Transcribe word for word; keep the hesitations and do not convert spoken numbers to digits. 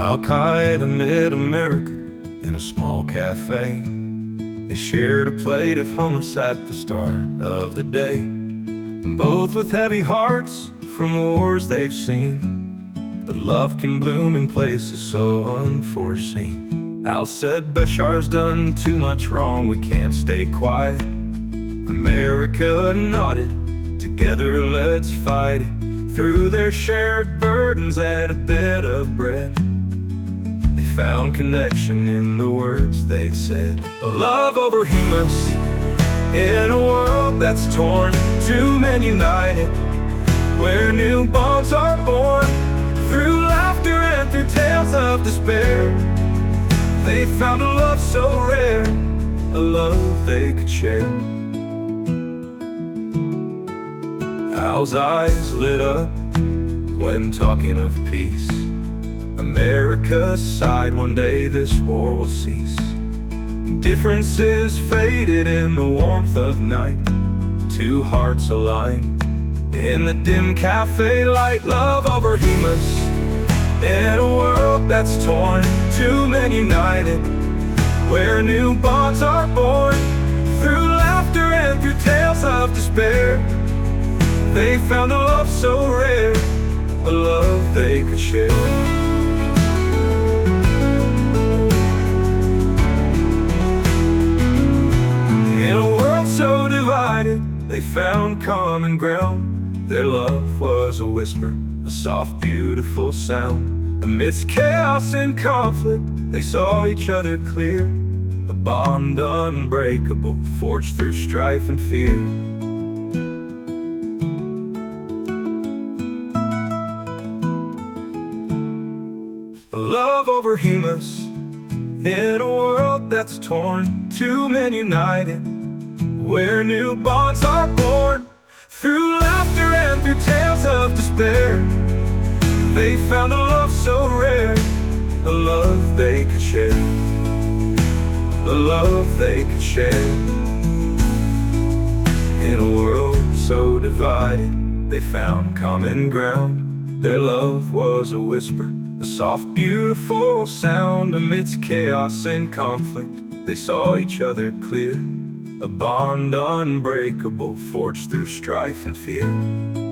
Al-Qaeda met America in a small cafe. They shared a plate of hummus at the start of the day. Both with heavy hearts from wars they've seen, but love can bloom in places so unforeseen. Al said, Bashar's done too much wrong, we can't stay quiet. America nodded, together let's fight it. Through their shared burdens and a bit of bread, they found connection in the words they said. Love over humans in a world that's torn, two men united, where new bonds are born. Through laughter and through tales of despair, they found a love so rare, a love they could share. Al's eyes lit up when talking of peace. America sighed, one day this war will cease. Differences faded in the warmth of night, two hearts aligned in the dim cafe light. Love over Himas in a world that's torn, two men united, where new bonds are born. Through laughter and through tales of despair, they found a love so rare, a love they could share. In a world so divided, they found common ground. Their love was a whisper, a soft, beautiful sound. Amidst chaos and conflict, they saw each other clear, a bond unbreakable, forged through strife and fear. Love over Himas in a world that's torn, two men united, where new bonds are born. Through laughter and through tales of despair, they found a love so rare, a love they could share, a love they could share. In a world so divided, they found common ground. Their love was a whisper, a soft, beautiful sound. Amidst chaos and conflict, they saw each other clear, a bond unbreakable, forged through strife and fear.